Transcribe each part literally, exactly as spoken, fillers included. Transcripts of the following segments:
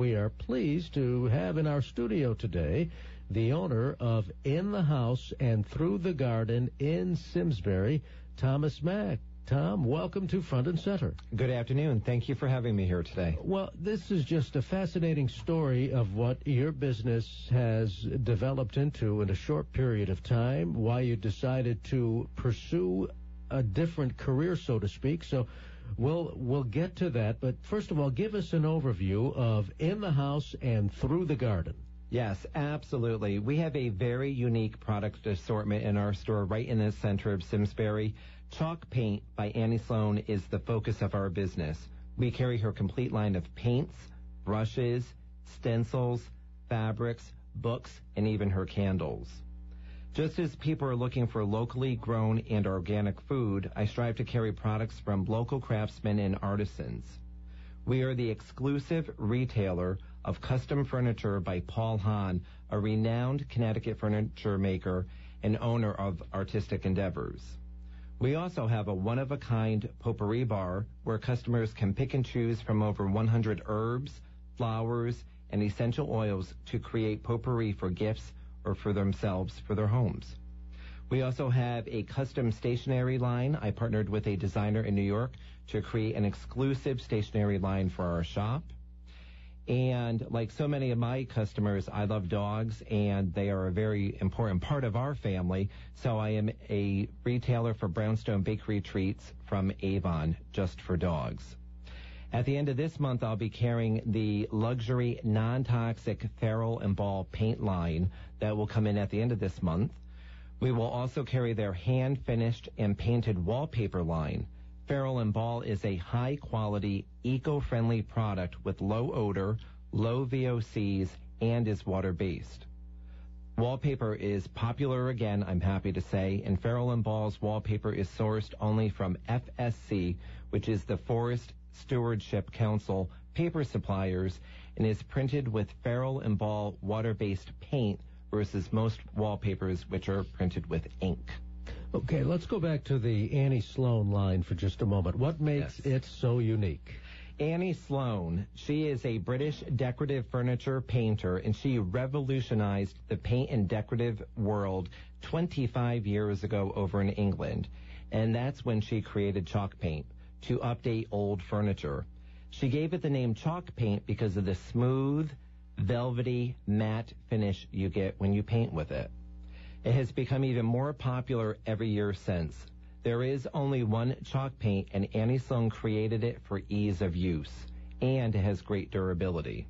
we are pleased to have in our studio today the owner of In the House and Through the Garden in Simsbury, Thomas Mack. Tom, welcome to Front and Center. Good afternoon. Thank you for having me here today. Well, this is just a fascinating story of what your business has developed into in a short period of time, why you decided to pursue a different career, so to speak. So we'll we'll get to that. But first of all, give us an overview of In the House and Through the Garden. Yes, absolutely. We have a very unique product assortment in our store right in the center of Simsbury. Chalk Paint by Annie Sloan is the focus of our business. We carry her complete line of paints, brushes, stencils, fabrics, books, and even her candles. Just as people are looking for locally grown and organic food, I strive to carry products from local craftsmen and artisans. We are the exclusive retailer of custom furniture by Paul Hahn, a renowned Connecticut furniture maker and owner of Artistic Endeavors. We also have a one-of-a-kind potpourri bar where customers can pick and choose from over one hundred herbs, flowers, and essential oils to create potpourri for gifts or for themselves for their homes. We also have a custom stationery line. I partnered with a designer in New York to create an exclusive stationery line for our shop. And like so many of my customers, I love dogs, and they are a very important part of our family. So I am a retailer for Brownstone Bakery Treats from Avon, just for dogs. At the end of this month, I'll be carrying the luxury non-toxic Farrell and Ball paint line that will come in at the end of this month. We will also carry their hand-finished and painted wallpaper line. Farrell and Ball is a high-quality, eco-friendly product with low odor, low V O Cs, and is water-based. Wallpaper is popular again, I'm happy to say, and Farrell and Ball's wallpaper is sourced only from F S C, which is the Forest Stewardship Council paper suppliers, and is printed with Farrell and Ball water-based paint versus most wallpapers which are printed with ink. Okay, let's go back to the Annie Sloan line for just a moment. What makes Yes. it so unique? Annie Sloan, she is a British decorative furniture painter, and she revolutionized the paint and decorative world twenty-five years ago over in England. And that's when she created chalk paint to update old furniture. She gave it the name chalk paint because of the smooth, velvety, matte finish you get when you paint with it. It has become even more popular every year since. There is only one chalk paint, and Annie Sloan created it for ease of use, and it has great durability.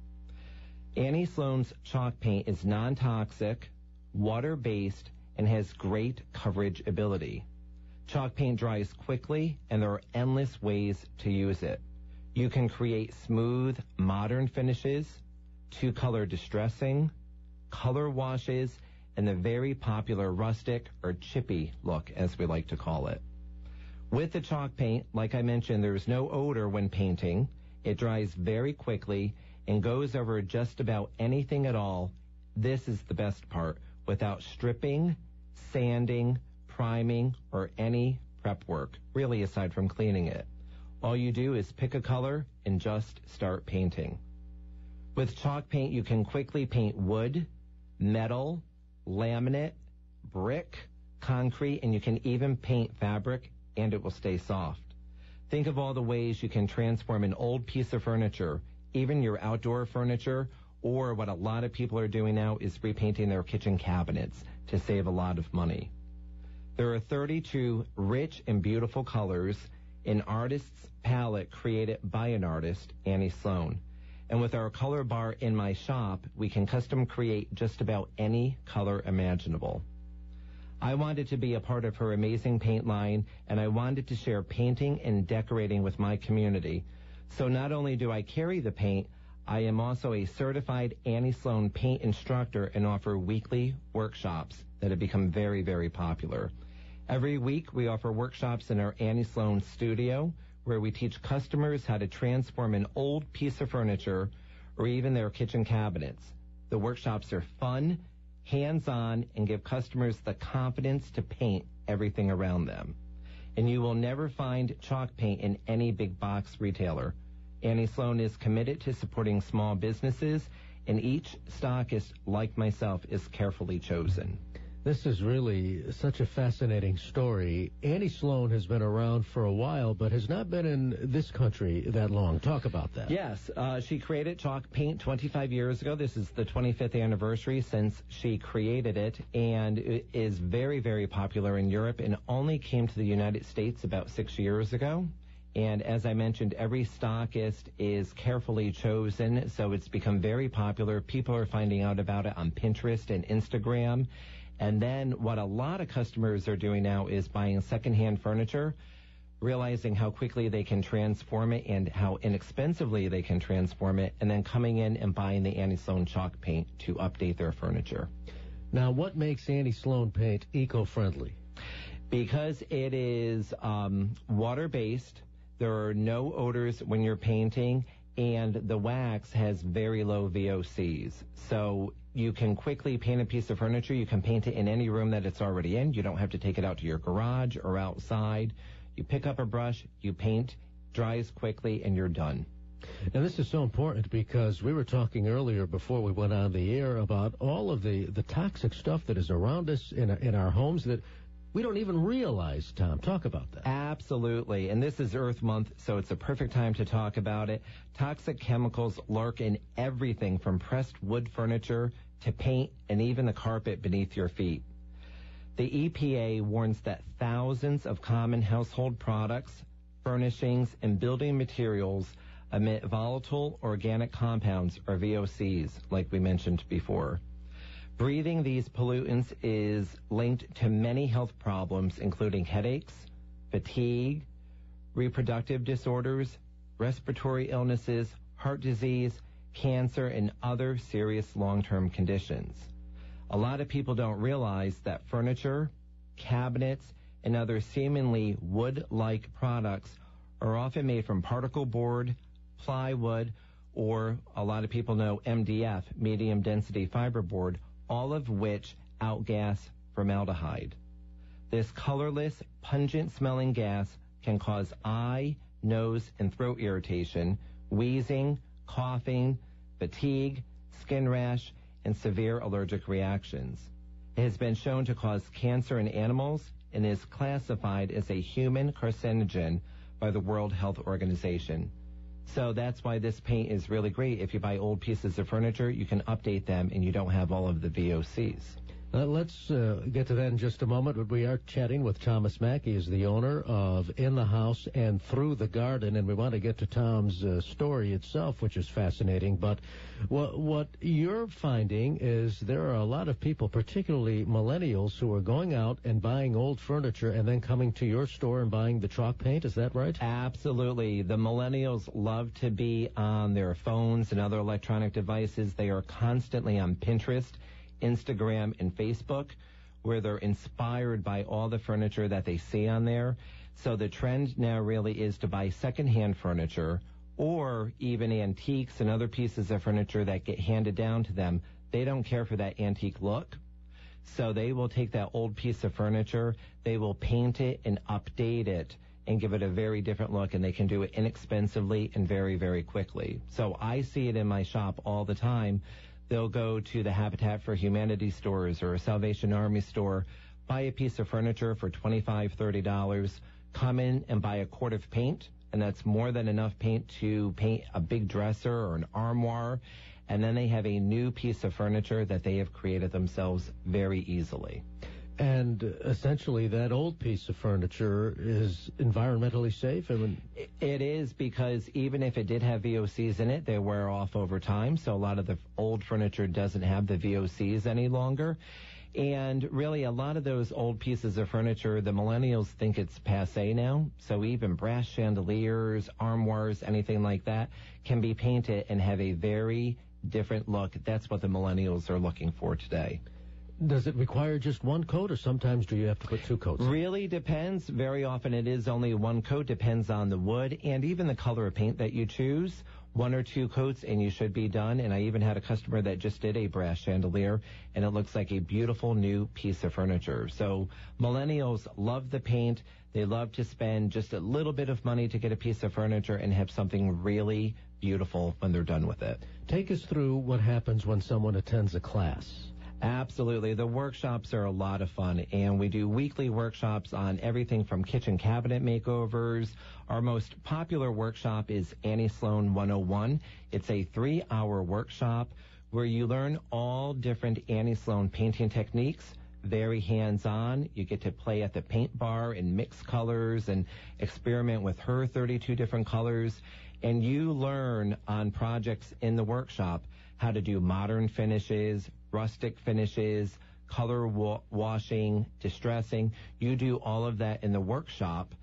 Annie Sloan's chalk paint is non-toxic, water-based, and has great coverage ability. Chalk paint dries quickly, and there are endless ways to use it. You can create smooth, modern finishes, two-color distressing, color washes, and the very popular rustic or chippy look, as we like to call it. With the chalk paint, like I mentioned, there's no odor when painting. It dries very quickly and goes over just about anything at all. This is the best part, without stripping, sanding, priming, or any prep work, really aside from cleaning it. All you do is pick a color and just start painting. With chalk paint, you can quickly paint wood, metal, laminate, brick, concrete, and you can even paint fabric, and it will stay soft. Think of all the ways you can transform an old piece of furniture, even your outdoor furniture, or what a lot of people are doing now is repainting their kitchen cabinets to save a lot of money. There are thirty-two rich and beautiful colors, an artist's palette created by an artist, Annie Sloan. And with our color bar in my shop, we can custom create just about any color imaginable. I wanted to be a part of her amazing paint line, and I wanted to share painting and decorating with my community. So not only do I carry the paint, I am also a certified Annie Sloan paint instructor and offer weekly workshops that have become very, very popular. Every week, we offer workshops in our Annie Sloan studio, where we teach customers how to transform an old piece of furniture or even their kitchen cabinets. The workshops are fun, hands-on, and give customers the confidence to paint everything around them. And you will never find chalk paint in any big box retailer. Annie Sloan is committed to supporting small businesses, and each stockist, like myself, is carefully chosen. This is really such a fascinating story. Annie Sloan has been around for a while, but has not been in this country that long. Talk about that. Yes, uh, she created chalk paint twenty-five years ago. This is the twenty-fifth anniversary since she created it, and it is very, very popular in Europe and only came to the United States about six years ago. And as I mentioned, every stockist is carefully chosen, so it's become very popular. People are finding out about it on Pinterest and Instagram. And then what a lot of customers are doing now is buying secondhand furniture, realizing how quickly they can transform it and how inexpensively they can transform it, and then coming in and buying the Annie Sloan chalk paint to update their furniture. Now, what makes Annie Sloan paint eco-friendly? Because it is um, water-based, there are no odors when you're painting, and the wax has very low V O Cs. So you can quickly paint a piece of furniture. You can paint it in any room that it's already in. You don't have to take it out to your garage or outside. You pick up a brush, you paint, dries quickly, and you're done. Now, this is so important because we were talking earlier before we went on the air about all of the, the toxic stuff that is around us in, in our homes that we don't even realize, Tom. Talk about that. Absolutely. And this is Earth Month, so it's a perfect time to talk about it. Toxic chemicals lurk in everything from pressed wood furniture to paint and even the carpet beneath your feet. The E P A warns that thousands of common household products, furnishings, and building materials emit volatile organic compounds, or V O Cs, like we mentioned before. Breathing these pollutants is linked to many health problems, including headaches, fatigue, reproductive disorders, respiratory illnesses, heart disease, cancer, and other serious long-term conditions. A lot of people don't realize that furniture, cabinets, and other seemingly wood-like products are often made from particle board, plywood, or a lot of people know M D F, medium density fiberboard, all of which outgas formaldehyde. This colorless, pungent-smelling gas can cause eye, nose, and throat irritation, wheezing, coughing, fatigue, skin rash, and severe allergic reactions. It has been shown to cause cancer in animals and is classified as a human carcinogen by the World Health Organization. So that's why this paint is really great. If you buy old pieces of furniture, you can update them and you don't have all of the V O Cs. Uh, let's uh, get to that in just a moment, but we are chatting with Thomas Mack. He is the owner of In the House and Through the Garden, and we want to get to Tom's uh, story itself, which is fascinating. But what, what you're finding is there are a lot of people, particularly millennials, who are going out and buying old furniture and then coming to your store and buying the chalk paint. Is that right? Absolutely. The millennials love to be on their phones and other electronic devices. They are constantly on Pinterest, Instagram, and Facebook, where they're inspired by all the furniture that they see on there. So the trend now really is to buy secondhand furniture or even antiques and other pieces of furniture that get handed down to them. They don't care for that antique look. So they will take that old piece of furniture, they will paint it and update it and give it a very different look, and they can do it inexpensively and very, very quickly. So I see it in my shop all the time. They'll go to the Habitat for Humanity stores or a Salvation Army store, buy a piece of furniture for twenty-five dollars, thirty dollars, come in and buy a quart of paint, and that's more than enough paint to paint a big dresser or an armoire, and then they have a new piece of furniture that they have created themselves very easily. And essentially, that old piece of furniture is environmentally safe? I mean, it is, because even if it did have V O Cs in it, they wear off over time. So a lot of the old furniture doesn't have the V O Cs any longer. And really, a lot of those old pieces of furniture, the millennials think it's passé now. So even brass chandeliers, armoires, anything like that can be painted and have a very different look. That's what the millennials are looking for today. Does it require just one coat, or sometimes do you have to put two coats? Really depends. Very often it is only one coat. Depends on the wood and even the color of paint that you choose. one or two coats and you should be done. And I even had a customer that just did a brass chandelier, and it looks like a beautiful new piece of furniture. So millennials love the paint. They love to spend just a little bit of money to get a piece of furniture and have something really beautiful when they're done with it. Take us through what happens when someone attends a class. Absolutely. The workshops are a lot of fun, and we do weekly workshops on everything from kitchen cabinet makeovers. Our most popular workshop is Annie Sloan one oh one. It's a three-hour workshop where you learn all different Annie Sloan painting techniques, very hands-on. You get to play at the paint bar and mix colors and experiment with her thirty-two different colors. And you learn on projects in the workshop how to do modern finishes, rustic finishes, color wa- washing, distressing. You do all of that in the workshop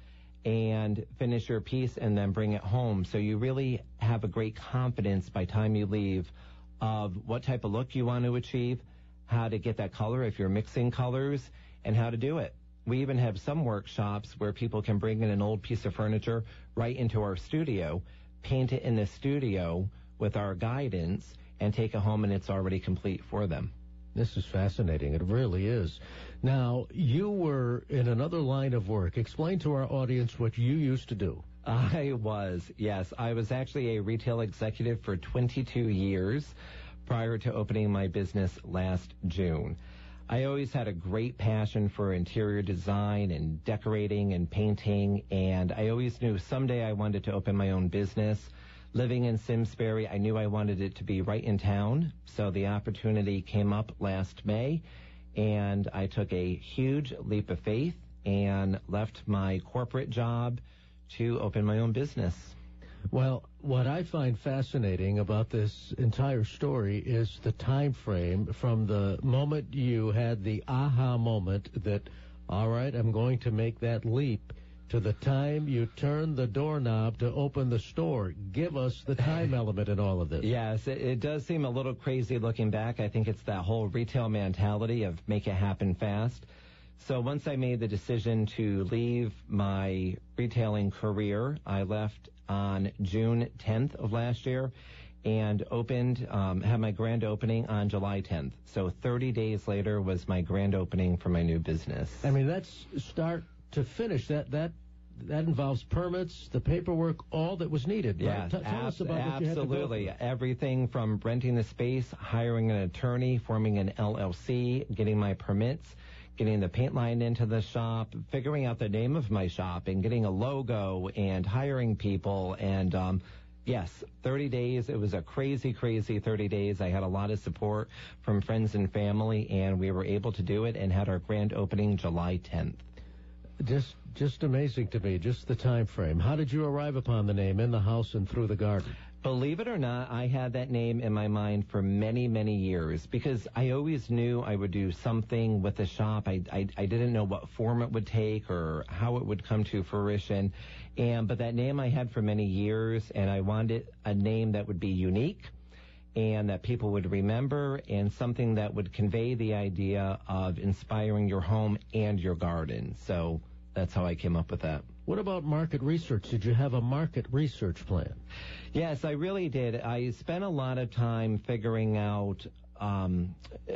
and finish your piece and then bring it home. So you really have a great confidence by the time you leave of what type of look you want to achieve, how to get that color if you're mixing colors, and how to do it. We even have some workshops where people can bring in an old piece of furniture right into our studio, paint it in the studio with our guidance, and take it home, and it's already complete for them. This is fascinating. It really is. Now, you were in another line of work. Explain to our audience what you used to do. I was, yes. I was actually a retail executive for twenty-two years prior to opening my business last June. I always had a great passion for interior design and decorating and painting, and I always knew someday I wanted to open my own business. Living in Simsbury, I knew I wanted it to be right in town, so the opportunity came up last May, and I took a huge leap of faith and left my corporate job to open my own business. Well, what I find fascinating about this entire story is the time frame from the moment you had the aha moment that, all right, I'm going to make that leap, to the time you turn the doorknob to open the store. Give us the time element in all of this. Yes, it, it does seem a little crazy looking back. I think it's that whole retail mentality of make it happen fast. So once I made the decision to leave my retailing career, I left on June tenth of last year and opened, um, had my grand opening on July tenth. So thirty days later was my grand opening for my new business. I mean, that's start to finish. That that that involves permits, the paperwork, all that was needed. Yeah, right? T- tell ab- us about what you had to go absolutely. through. Everything from renting the space, hiring an attorney, forming an L L C, getting my permits, getting the paint line into the shop, figuring out the name of my shop, and getting a logo, and hiring people. And um, yes, thirty days. It was a crazy, crazy thirty days. I had a lot of support from friends and family, and we were able to do it and had our grand opening July tenth. Just just amazing to me, just the time frame. How did you arrive upon the name In the House and Through the Garden? Believe it or not, I had that name in my mind for many, many years because I always knew I would do something with the shop. I, I, I didn't know what form it would take or how it would come to fruition. And but that name I had for many years, and I wanted a name that would be unique and that people would remember, and something that would convey the idea of inspiring your home and your garden. So that's how I came up with that. What about market research? Did you have a market research plan? Yes, I really did. I spent a lot of time figuring out um,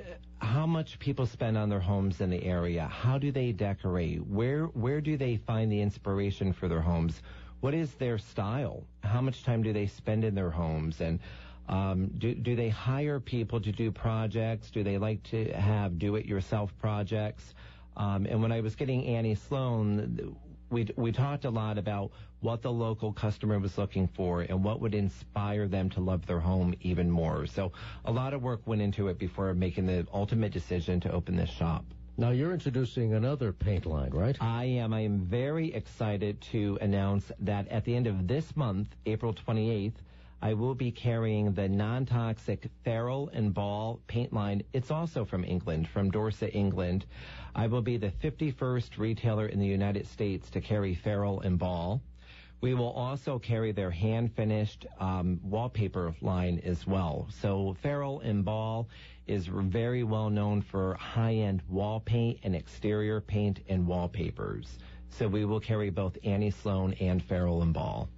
how much people spend on their homes in the area. How do they decorate? Where where do they find the inspiration for their homes? What is their style? How much time do they spend in their homes? And um, do, do they hire people to do projects? Do they like to have do-it-yourself projects? Um, and when I was getting Annie Sloan, we we talked a lot about what the local customer was looking for and what would inspire them to love their home even more. So a lot of work went into it before making the ultimate decision to open this shop. Now, you're introducing another paint line, right? I am. I am very excited to announce that at the end of this month, April twenty-eighth, I will be carrying the non-toxic Farrell and Ball paint line. It's also from England, from Dorset, England. I will be the fifty-first retailer in the United States to carry Farrell and Ball. We will also carry their hand-finished um, wallpaper line as well. So Farrell and Ball is very well known for high-end wall paint and exterior paint and wallpapers. So we will carry both Annie Sloan and Farrell and Ball.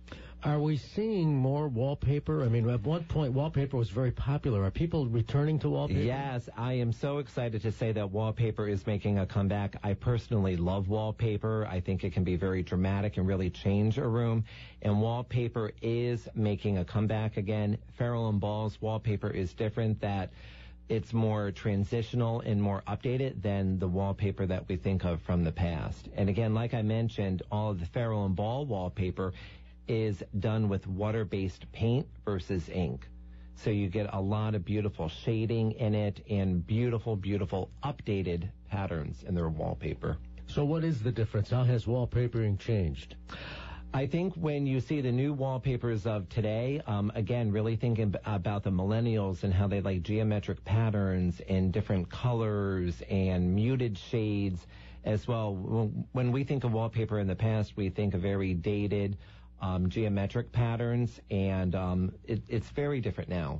Are we seeing more wallpaper? I mean, at one point, wallpaper was very popular. Are people returning to wallpaper? Yes, I am so excited to say that wallpaper is making a comeback. I personally love wallpaper. I think it can be very dramatic and really change a room. And wallpaper is making a comeback again. Farrell and Ball's wallpaper is different, that it's more transitional and more updated than the wallpaper that we think of from the past. And again, like I mentioned, all of the Farrell and Ball wallpaper is done with water-based paint versus ink. So you get a lot of beautiful shading in it and beautiful, beautiful updated patterns in their wallpaper. So what is the difference? How has wallpapering changed? I think when you see the new wallpapers of today, um, again, really thinking b- about the millennials and how they like geometric patterns and different colors and muted shades as well. When we think of wallpaper in the past, we think of very dated, Um, geometric patterns, and um, it, it's very different now.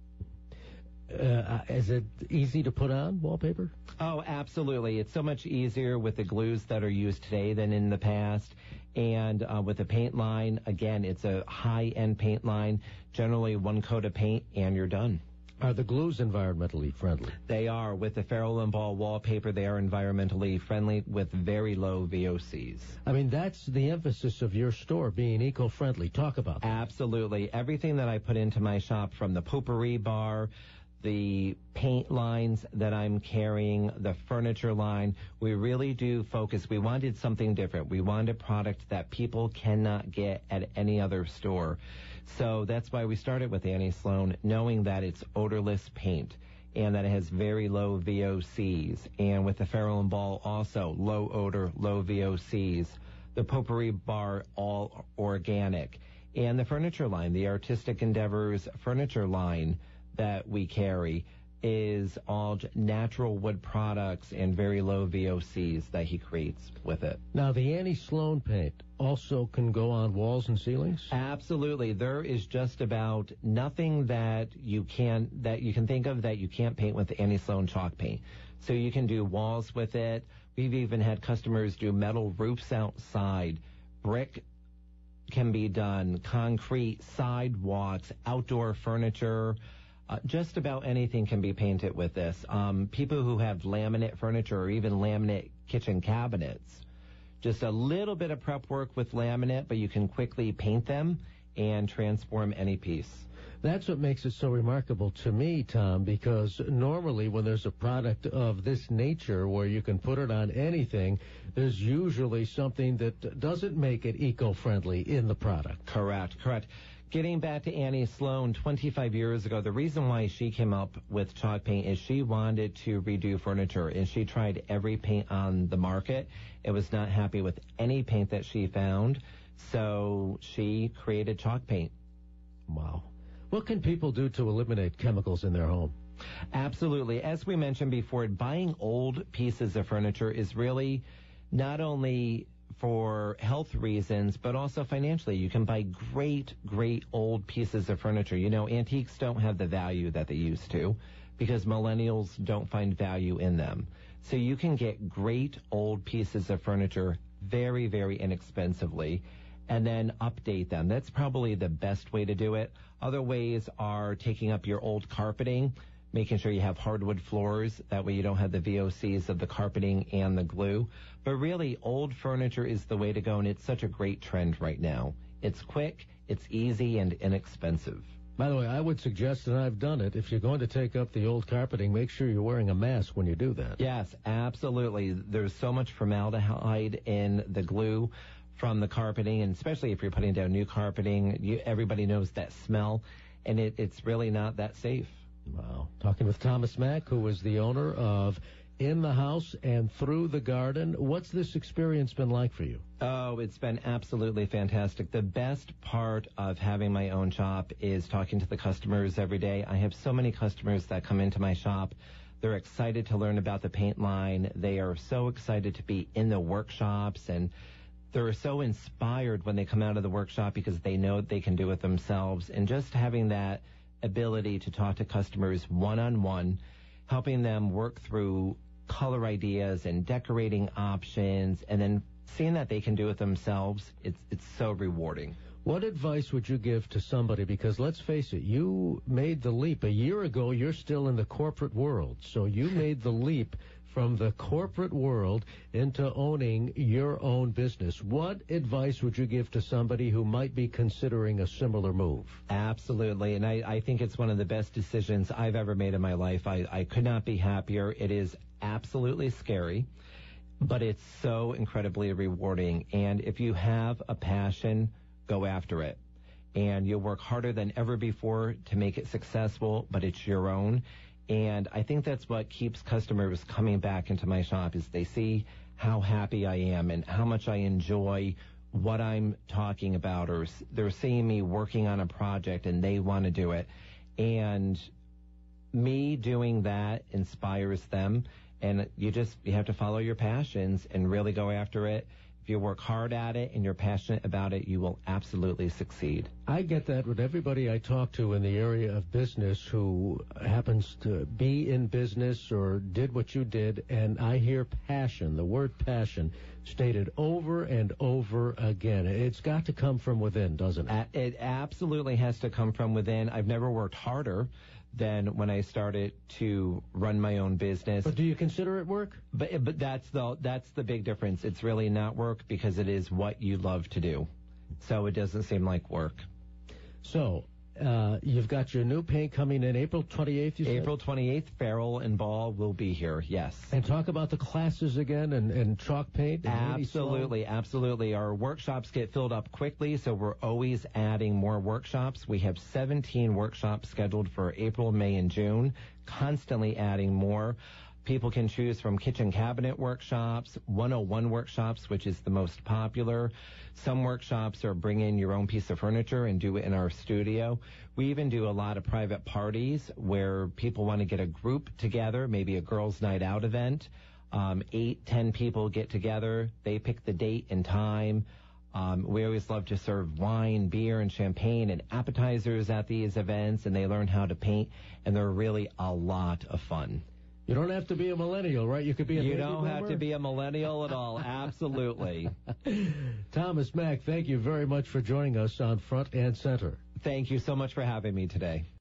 Uh, is it easy to put on wallpaper? Oh, absolutely. It's so much easier with the glues that are used today than in the past. And uh, with the paint line, again, it's a high-end paint line, generally one coat of paint, and you're done. Are the glues environmentally friendly? They are. With the Farrell and Ball wallpaper, they are environmentally friendly with very low V O Cs. I mean, that's the emphasis of your store, being eco-friendly. Talk about that. Absolutely. Everything that I put into my shop, from the potpourri bar, the paint lines that I'm carrying, the furniture line, we really do focus. We wanted something different. We wanted a product that people cannot get at any other store. So that's why we started with Annie Sloan, knowing that it's odorless paint and that it has very low V O Cs. And with the Farrell and Ball also, low odor, low V O Cs. The potpourri bar, all organic. And the furniture line, the Artistic Endeavors furniture line that we carry, is all natural wood products and very low V O Cs that he creates with it. Now, the Annie Sloan paint also can go on walls and ceilings? Absolutely. There is just about nothing that you can that you can think of that you can't paint with Annie Sloan chalk paint. So you can do walls with it. We've even had customers do metal roofs outside. Brick can be done. Concrete, sidewalks, outdoor furniture. Uh, just about anything can be painted with this. Um, people who have laminate furniture or even laminate kitchen cabinets, just a little bit of prep work with laminate, but you can quickly paint them and transform any piece. That's what makes it so remarkable to me, Tom, because normally when there's a product of this nature where you can put it on anything, there's usually something that doesn't make it eco-friendly in the product. Correct, correct. Getting back to Annie Sloan, twenty-five years ago, the reason why she came up with chalk paint is she wanted to redo furniture, and she tried every paint on the market. It was not happy with any paint that she found, so she created chalk paint. Wow. What can people do to eliminate chemicals in their home? Absolutely. As we mentioned before, buying old pieces of furniture is really not only for health reasons, but also financially. You can buy great, great old pieces of furniture. You know, antiques don't have the value that they used to because millennials don't find value in them. So you can get great old pieces of furniture very, very inexpensively and then update them. That's probably the best way to do it. Other ways are taking up your old carpeting, making sure you have hardwood floors. That way you don't have the V O Cs of the carpeting and the glue. But really, old furniture is the way to go, and it's such a great trend right now. It's quick, it's easy, and inexpensive. By the way, I would suggest, and I've done it, if you're going to take up the old carpeting, make sure you're wearing a mask when you do that. Yes, absolutely. There's so much formaldehyde in the glue from the carpeting, and especially if you're putting down new carpeting, you, everybody knows that smell, and it, it's really not that safe. Wow. Talking with Thomas Mack, who is the owner of In the House and Through the Garden. What's this experience been like for you? Oh, it's been absolutely fantastic. The best part of having my own shop is talking to the customers every day. I have so many customers that come into my shop. They're excited to learn about the paint line. They are so excited to be in the workshops, and they're so inspired when they come out of the workshop because they know they can do it themselves. And just having that ability to talk to customers one-on-one, helping them work through color ideas and decorating options, and then seeing that they can do it themselves, it's it's so rewarding. What advice would you give to somebody? Because let's face it, you made the leap. A year ago, you're still in the corporate world. So you made the leap from the corporate world into owning your own business. What advice would you give to somebody who might be considering a similar move? Absolutely. And I, I think it's one of the best decisions I've ever made in my life. I, I could not be happier. It is absolutely scary, but it's so incredibly rewarding. And if you have a passion, go after it. And you'll work harder than ever before to make it successful, but it's your own. And I think that's what keeps customers coming back into my shop is they see how happy I am and how much I enjoy what I'm talking about, or they're seeing me working on a project and they want to do it. And me doing that inspires them. And you just, you have to follow your passions and really go after it. If you work hard at it and you're passionate about it, you will absolutely succeed. I get that with everybody I talk to in the area of business who happens to be in business or did what you did, and I hear passion, the word passion, stated over and over again. It's got to come from within, doesn't it? It absolutely has to come from within. I've never worked harder than when I started to run my own business. But do you consider it work? But but that's the that's the big difference. It's really not work because it is what you love to do. So it doesn't seem like work. So uh, you've got your new paint coming in April twenty-eighth, you said? April twenty-eighth, Farrell and Ball will be here, yes. And talk about the classes again and, and chalk paint? And absolutely, absolutely. Our workshops get filled up quickly, so we're always adding more workshops. We have seventeen workshops scheduled for April, May, and June, constantly adding more. People can choose from kitchen cabinet workshops, one oh one workshops, which is the most popular. Some workshops are bring in your own piece of furniture and do it in our studio. We even do a lot of private parties where people want to get a group together, maybe a girls' night out event. Um, eight, ten people get together. They pick the date and time. Um, we always love to serve wine, beer, and champagne and appetizers at these events, and they learn how to paint, and they're really a lot of fun. You don't have to be a millennial, right? You could be a You baby don't boomer. have to be a millennial at all. Absolutely. Thomas Mack, thank you very much for joining us on Front and Center. Thank you so much for having me today.